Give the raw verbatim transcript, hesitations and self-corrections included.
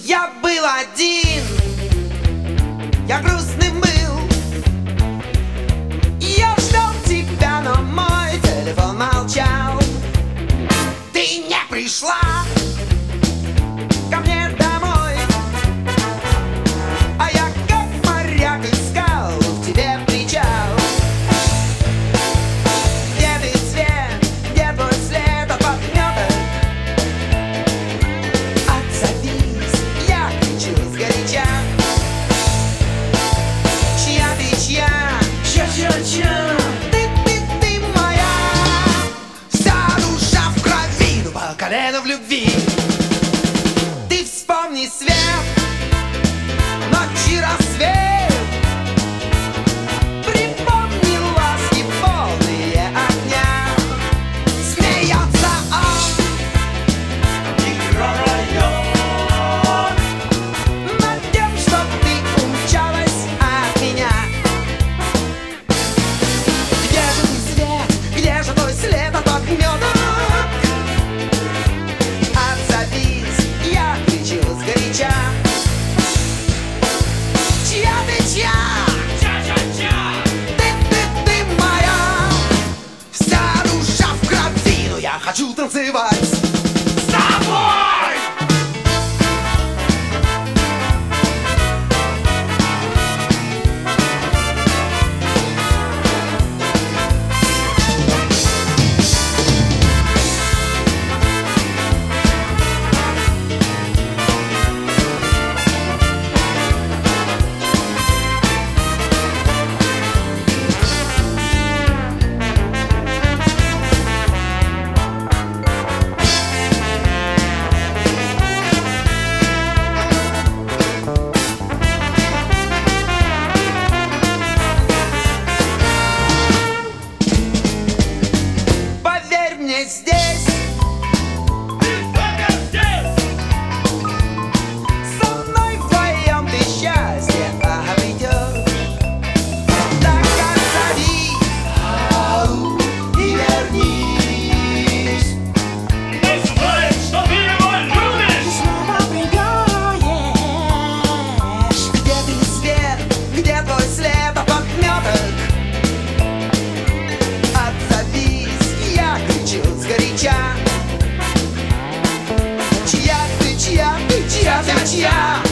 Я был один, я грустным был. Я ждал тебя, но мой телефон молчал. Ты не пришла ко мне домой, а я как моряк искал в тебе причал. Где ты, свет, где твой след от подметок? Отзовись, я кричу сгоряча. Чья ты, чья? Чья-чья-чья? Ты, ты, ты моя. Вся душа в крови, ну по колено в любви. Ты вспомни свет, ночи рассвет. Припомни ласки полные огня. Смеется он, микрорайон, над тем, что ты умчалась от меня. Где же ты, свет, где же твой след от подметок? Отзовись, я кричу сгоряча. Чья ты, чья? Ты, ты, ты моя. Вся душа в крови, но я хочу танцевать с тобой. Поверь мне, здесь со мной вдвоем ты счастье обретешь. Так отзовись, ау, и вернись. Он знает, что ты его любишь. Снова придешь. Где ты, свет, где твой след от подметок? Отзовись, я кричу сгоряча. Чья ты, чья ты, чья ты, чья?